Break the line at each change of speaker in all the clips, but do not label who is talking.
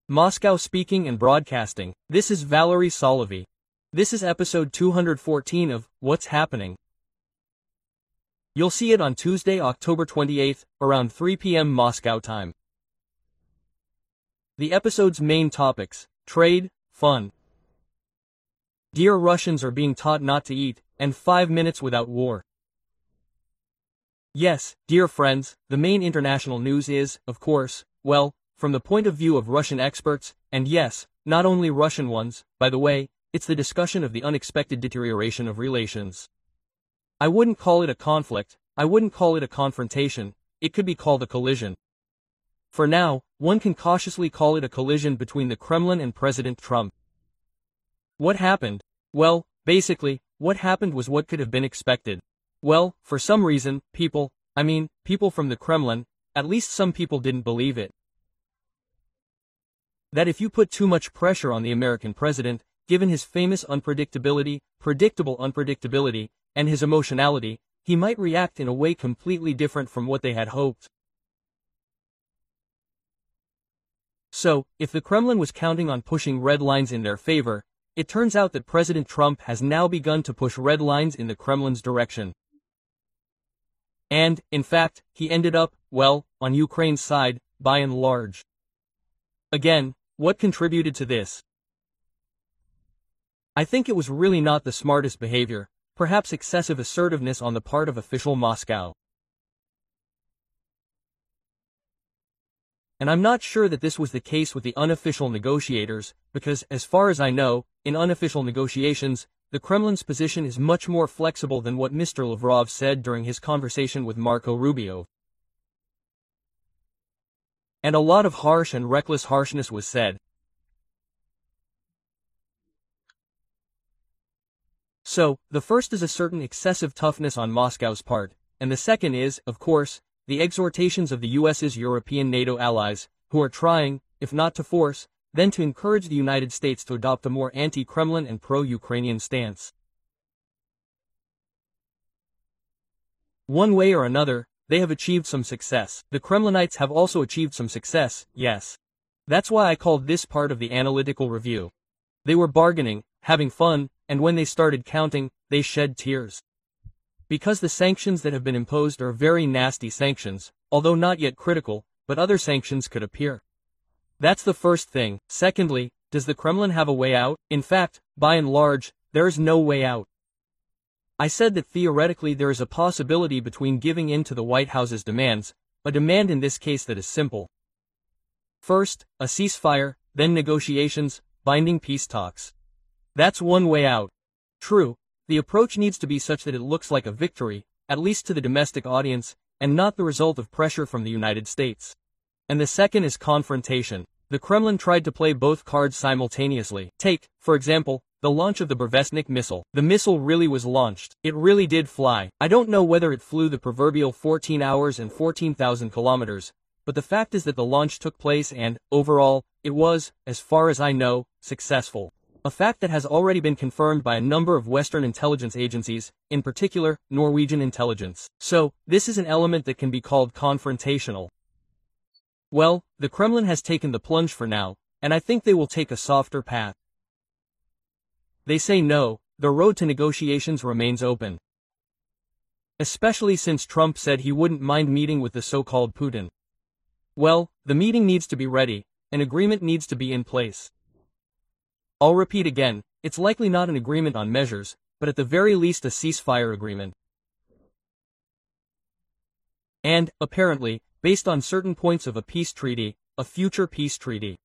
Moscow Speaking and Broadcasting. This is Valery Solovey. This is episode 214 of What's Happening. You'll see it on Tuesday, October 28th, around 3 p.m. Moscow time. The episode's main topics: trade, fun. Dear Russians are being taught not to eat, and 5 minutes without war. Yes, dear friends, the main international news is, of course, well, from the point of view of Russian experts, and yes, not only Russian ones, by the way, it's the discussion of the unexpected deterioration of relations. I wouldn't call it a conflict, I wouldn't call it a confrontation, it could be called a collision. For now, one can cautiously call it a collision between the Kremlin and President Trump. What happened? Well, basically, what happened was what could have been expected. Well, for some reason, people from the Kremlin, at least some people didn't believe it. That if you put too much pressure on the American president, given his famous predictable unpredictability, and his emotionality, he might react in a way completely different from what they had hoped. So, if the Kremlin was counting on pushing red lines in their favor, it turns out that President Trump has now begun to push red lines in the Kremlin's direction. And, in fact, he ended up, well, on Ukraine's side, by and large. Again, what contributed to this? I think it was really not the smartest behavior, perhaps excessive assertiveness on the part of official Moscow. And I'm not sure that this was the case with the unofficial negotiators, because, as far as I know, in unofficial negotiations, the Kremlin's position is much more flexible than what Mr. Lavrov said during his conversation with Marco Rubio. And a lot of harsh and reckless harshness was said. So, the first is a certain excessive toughness on Moscow's part, and the second is, of course, the exhortations of the US's European NATO allies, who are trying, if not to force, then to encourage the United States to adopt a more anti-Kremlin and pro-Ukrainian stance. One way or another, they have achieved some success. The Kremlinites have also achieved some success, yes. That's why I called this part of the analytical review. They were bargaining, having fun, and when they started counting, they shed tears. Because the sanctions that have been imposed are very nasty sanctions, although not yet critical, but other sanctions could appear. That's the first thing. Secondly, does the Kremlin have a way out? In fact, by and large, there is no way out. I said that theoretically there is a possibility between giving in to the White House's demands, a demand in this case that is simple. First, a ceasefire, then negotiations, binding peace talks. That's one way out. True, the approach needs to be such that it looks like a victory, at least to the domestic audience, and not the result of pressure from the United States. And the second is confrontation. The Kremlin tried to play both cards simultaneously. Take, for example, the launch of the Burevestnik missile. The missile really was launched. It really did fly. I don't know whether it flew the proverbial 14 hours and 14,000 kilometers, but the fact is that the launch took place and, overall, it was, as far as I know, successful. A fact that has already been confirmed by a number of Western intelligence agencies, in particular, Norwegian intelligence. So, this is an element that can be called confrontational. Well, the Kremlin has taken the plunge for now, and I think they will take a softer path. They say no, the road to negotiations remains open. Especially since Trump said he wouldn't mind meeting with the so-called Putin. Well, the meeting needs to be ready, an agreement needs to be in place. I'll repeat again, it's likely not an agreement on measures, but at the very least a ceasefire agreement. And, apparently, based on certain points of a peace treaty, a future peace treaty.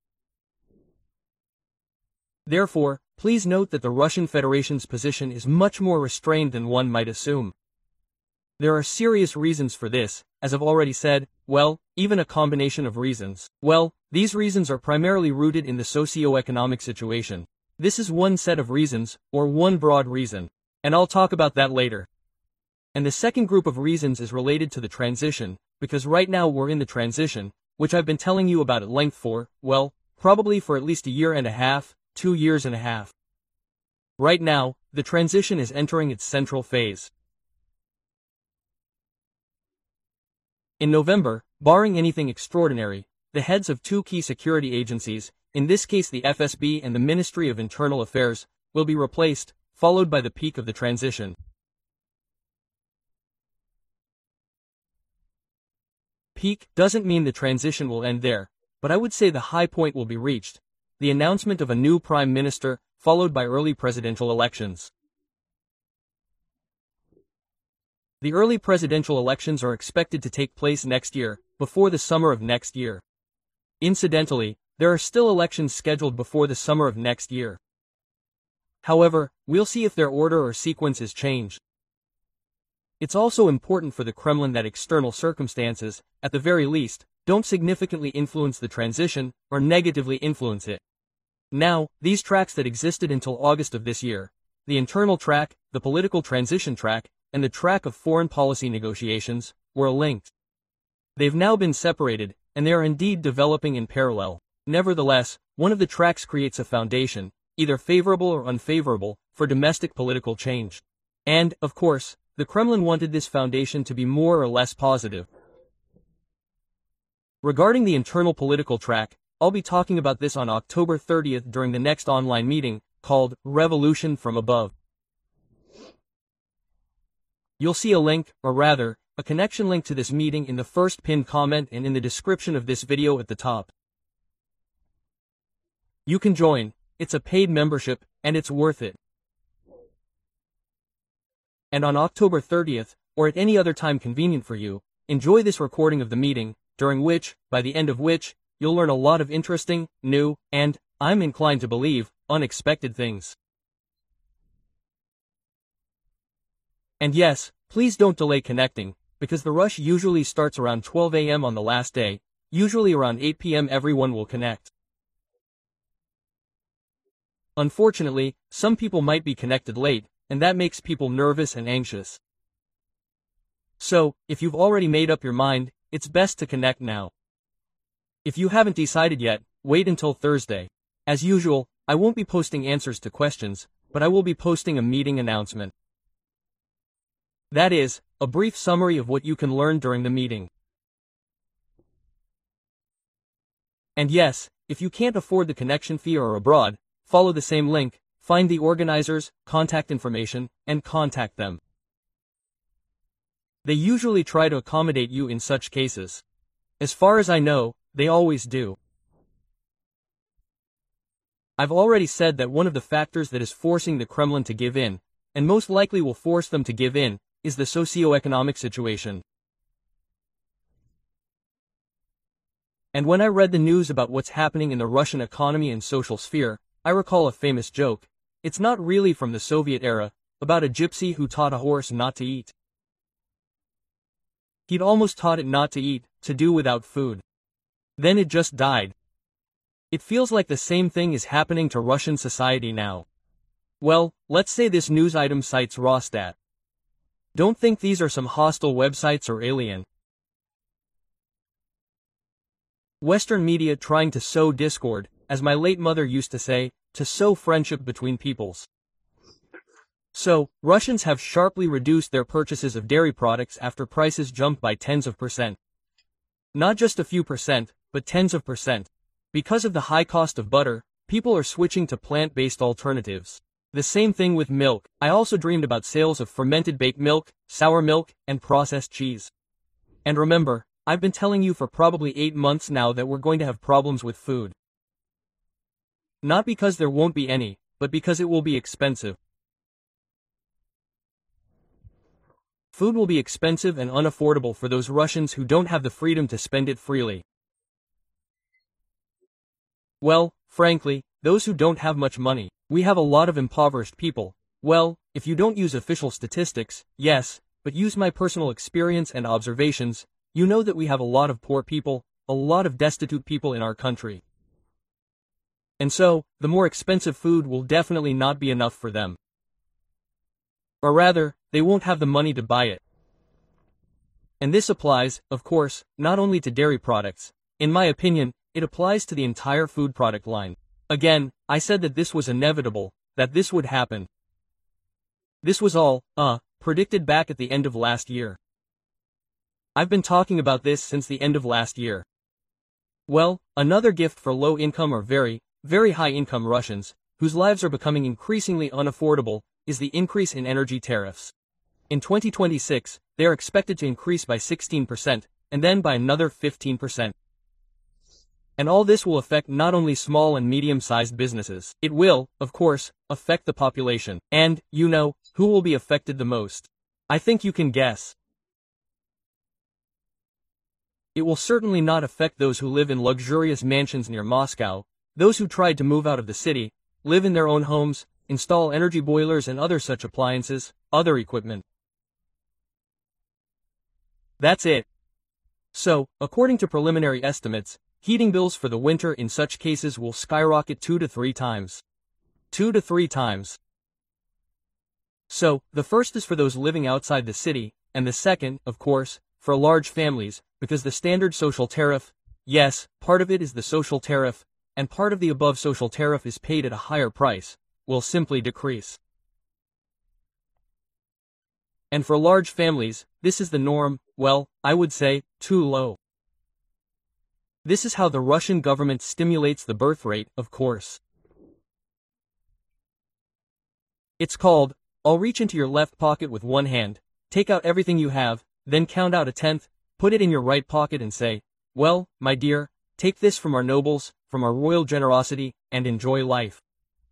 Therefore, please note that the Russian Federation's position is much more restrained than one might assume. There are serious reasons for this, as I've already said, well, even a combination of reasons. Well, these reasons are primarily rooted in the socio-economic situation. This is one set of reasons, or one broad reason, and I'll talk about that later. And the second group of reasons is related to the transition, because right now we're in the transition, which I've been telling you about at length for, well, probably for at least a year and a half, 2 years and a half. Right now, the transition is entering its central phase. In November, barring anything extraordinary, the heads of two key security agencies, in this case the FSB and the Ministry of Internal Affairs, will be replaced, followed by the peak of the transition. Peak doesn't mean the transition will end there, but I would say the high point will be reached, the announcement of a new prime minister, followed by early presidential elections. The early presidential elections are expected to take place next year, before the summer of next year. Incidentally, there are still elections scheduled before the summer of next year. However, we'll see if their order or sequence is changed. It's also important for the Kremlin that external circumstances, at the very least, don't significantly influence the transition, or negatively influence it. Now, these tracks that existed until August of this year, the internal track, the political transition track, and the track of foreign policy negotiations, were linked. They've now been separated, and they are indeed developing in parallel. Nevertheless, one of the tracks creates a foundation, either favorable or unfavorable, for domestic political change. And, of course, the Kremlin wanted this foundation to be more or less positive. Regarding the internal political track, I'll be talking about this on October 30th during the next online meeting, called Revolution from Above. You'll see a link, or rather, a connection link to this meeting in the first pinned comment and in the description of this video at the top. You can join, it's a paid membership, and it's worth it. And on October 30th, or at any other time convenient for you, enjoy this recording of the meeting, during which, by the end of which, you'll learn a lot of interesting, new, and, I'm inclined to believe, unexpected things. And yes, please don't delay connecting, because the rush usually starts around 12 a.m. on the last day, usually around 8 p.m. everyone will connect. Unfortunately, some people might be connected late, and that makes people nervous and anxious. So, if you've already made up your mind, it's best to connect now. If you haven't decided yet, wait until Thursday. As usual, I won't be posting answers to questions, but I will be posting a meeting announcement. That is, a brief summary of what you can learn during the meeting. And yes, if you can't afford the connection fee or are abroad, follow the same link, find the organizers, contact information, and contact them. They usually try to accommodate you in such cases. As far as I know, they always do. I've already said that one of the factors that is forcing the Kremlin to give in, and most likely will force them to give in, is the socio-economic situation. And when I read the news about what's happening in the Russian economy and social sphere, I recall a famous joke. It's not really from the Soviet era, about a gypsy who taught a horse not to eat. He'd almost taught it not to eat, to do without food. Then it just died. It feels like the same thing is happening to Russian society now. Well, let's say this news item cites Rostat. Don't think these are some hostile websites or alien. Western media trying to sow discord, as my late mother used to say, to sow friendship between peoples. So, Russians have sharply reduced their purchases of dairy products after prices jumped by tens of %. Not just a few percent, but tens of %. Because of the high cost of butter, people are switching to plant-based alternatives. The same thing with milk. I also dreamed about sales of fermented baked milk, sour milk, and processed cheese. And remember, I've been telling you for probably 8 months now that we're going to have problems with food. Not because there won't be any, but because it will be expensive. Food will be expensive and unaffordable for those Russians who don't have the freedom to spend it freely. Well, frankly, those who don't have much money. We have a lot of impoverished people. Well, if you don't use official statistics, yes, but use my personal experience and observations, you know that we have a lot of poor people, a lot of destitute people in our country. And so, the more expensive food will definitely not be enough for them. Or rather, they won't have the money to buy it. And this applies, of course, not only to dairy products. In my opinion, it applies to the entire food product line. Again, I said that this was inevitable, that this would happen. This was all, predicted back at the end of last year. I've been talking about this since the end of last year. Well, another gift for low-income or very, very high-income Russians, whose lives are becoming increasingly unaffordable, is the increase in energy tariffs. In 2026, they are expected to increase by 16%, and then by another 15%. And all this will affect not only small and medium-sized businesses, it will, of course, affect the population. And, you know, who will be affected the most? I think you can guess. It will certainly not affect those who live in luxurious mansions near Moscow, those who tried to move out of the city, live in their own homes, install energy boilers and other such appliances, other equipment. That's it. So, according to preliminary estimates, heating bills for the winter in such cases will skyrocket 2 to 3 times. 2 to 3 times. So, the first is for those living outside the city, and the second, of course, for large families, because the standard social tariff, yes, part of it is the social tariff, and part of the above social tariff is paid at a higher price, will simply decrease. And for large families, this is the norm, well, I would say, too low. This is how the Russian government stimulates the birth rate, of course. It's called, I'll reach into your left pocket with one hand, take out everything you have, then count out a tenth, put it in your right pocket and say, well, my dear, take this from our nobles, from our royal generosity, and enjoy life.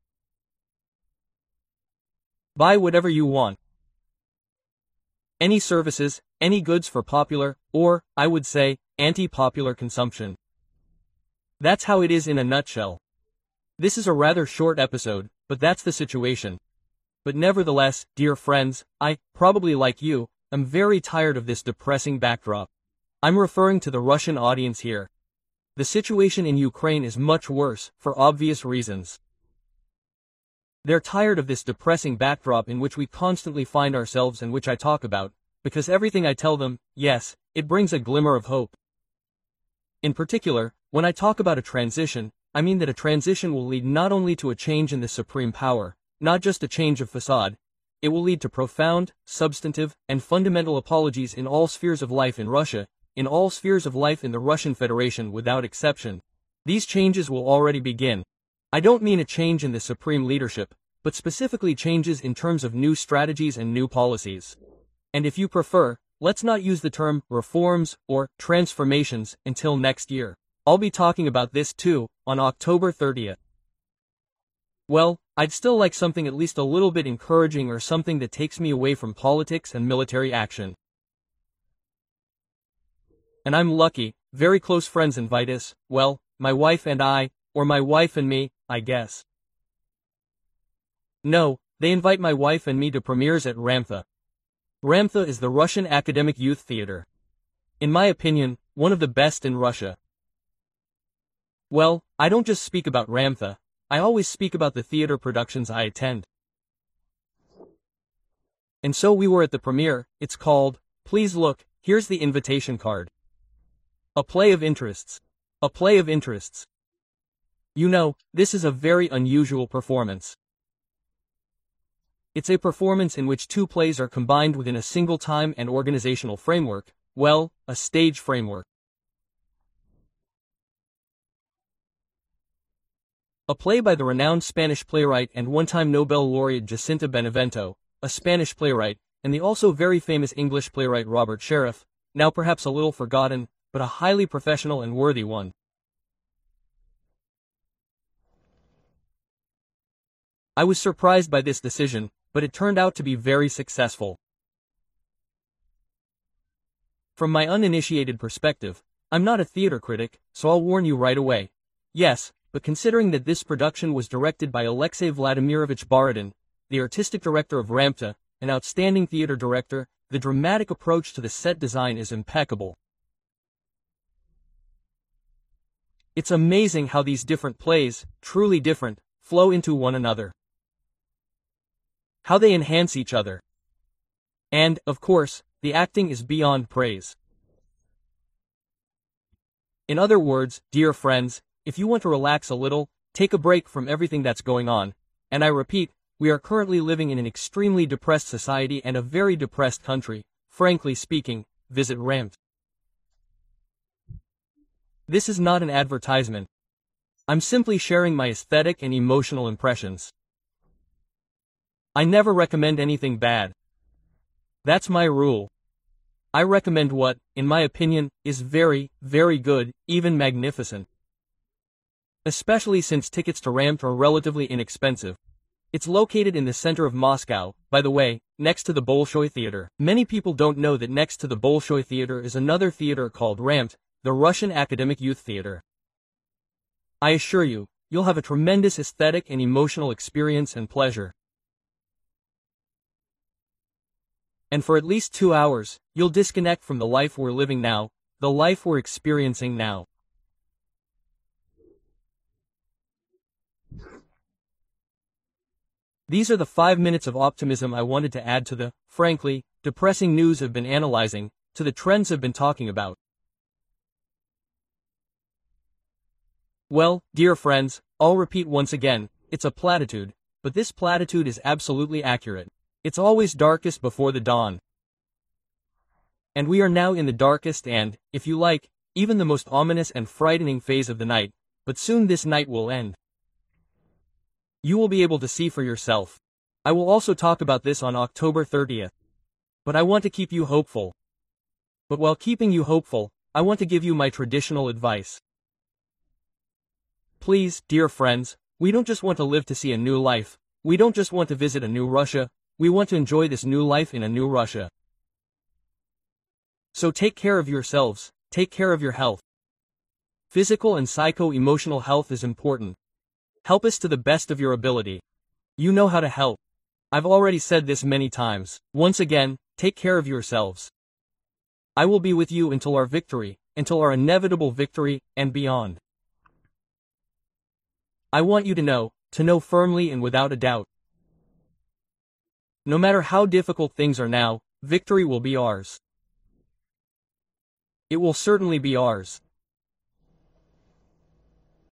Buy whatever you want. Any services, any goods for popular, or, I would say, anti-popular consumption. That's how it is in a nutshell. This is a rather short episode, but that's the situation. But nevertheless, dear friends, I, probably like you, am very tired of this depressing backdrop. I'm referring to the Russian audience here. The situation in Ukraine is much worse, for obvious reasons. They're tired of this depressing backdrop in which we constantly find ourselves and which I talk about, because everything I tell them, yes, it brings a glimmer of hope. In particular, when I talk about a transition, I mean that a transition will lead not only to a change in the supreme power, not just a change of facade, it will lead to profound, substantive, and fundamental apologies in all spheres of life in Russia, in all spheres of life in the Russian Federation without exception. These changes will already begin. I don't mean a change in the supreme leadership, but specifically changes in terms of new strategies and new policies. And if you prefer, let's not use the term reforms or transformations until next year. I'll be talking about this too, on October 30th. Well, I'd still like something at least a little bit encouraging or something that takes me away from politics and military action. And I'm lucky, very close friends invite us, well, my wife and I, or my wife and me, I guess. No, they invite my wife and me to premieres at Ramtha. Ramtha is the Russian academic youth theater. In my opinion, one of the best in Russia. Well, I don't just speak about Ramtha, I always speak about the theater productions I attend. And so we were at the premiere. It's called, please look, here's the invitation card. A Play of Interests. A Play of Interests. You know, this is a very unusual performance. It's a performance in which two plays are combined within a single time and organizational framework, well, a stage framework. A play by the renowned Spanish playwright and one-time Nobel laureate Jacinta Benavente, a Spanish playwright, and the also very famous English playwright Robert Sheriff, now perhaps a little forgotten, but a highly professional and worthy one. I was surprised by this decision, but it turned out to be very successful. From my uninitiated perspective, I'm not a theater critic, so I'll warn you right away. Yes, but considering that this production was directed by Alexei Vladimirovich Borodin, the artistic director of Ramtha, an outstanding theater director, the dramatic approach to the set design is impeccable. It's amazing how these different plays, truly different, flow into one another. How they enhance each other. And, of course, the acting is beyond praise. In other words, dear friends, if you want to relax a little, take a break from everything that's going on, and I repeat, we are currently living in an extremely depressed society and a very depressed country, frankly speaking, visit Ramtha. This is not an advertisement. I'm simply sharing my aesthetic and emotional impressions. I never recommend anything bad. That's my rule. I recommend what, in my opinion, is very, very good, even magnificent. Especially since tickets to RAMT are relatively inexpensive. It's located in the center of Moscow, by the way, next to the Bolshoi Theater. Many people don't know that next to the Bolshoi Theater is another theater called RAMT, the Russian Academic Youth Theater. I assure you, you'll have a tremendous aesthetic and emotional experience and pleasure. And for at least 2 hours, you'll disconnect from the life we're living now, the life we're experiencing now. These are the 5 minutes of optimism I wanted to add to the, frankly, depressing news I've been analyzing, to the trends I've been talking about. Well, dear friends, I'll repeat once again, it's a platitude, but this platitude is absolutely accurate. It's always darkest before the dawn. And we are now in the darkest and, if you like, even the most ominous and frightening phase of the night, but soon this night will end. You will be able to see for yourself. I will also talk about this on October 30th. But I want to keep you hopeful. But while keeping you hopeful, I want to give you my traditional advice. Please, dear friends, we don't just want to live to see a new life. We don't just want to visit a new Russia. We want to enjoy this new life in a new Russia. So take care of yourselves, take care of your health. Physical and psycho-emotional health is important. Help us to the best of your ability. You know how to help. I've already said this many times. Once again, take care of yourselves. I will be with you until our victory, until our inevitable victory, and beyond. I want you to know firmly and without a doubt. No matter how difficult things are now, victory will be ours. It will certainly be ours.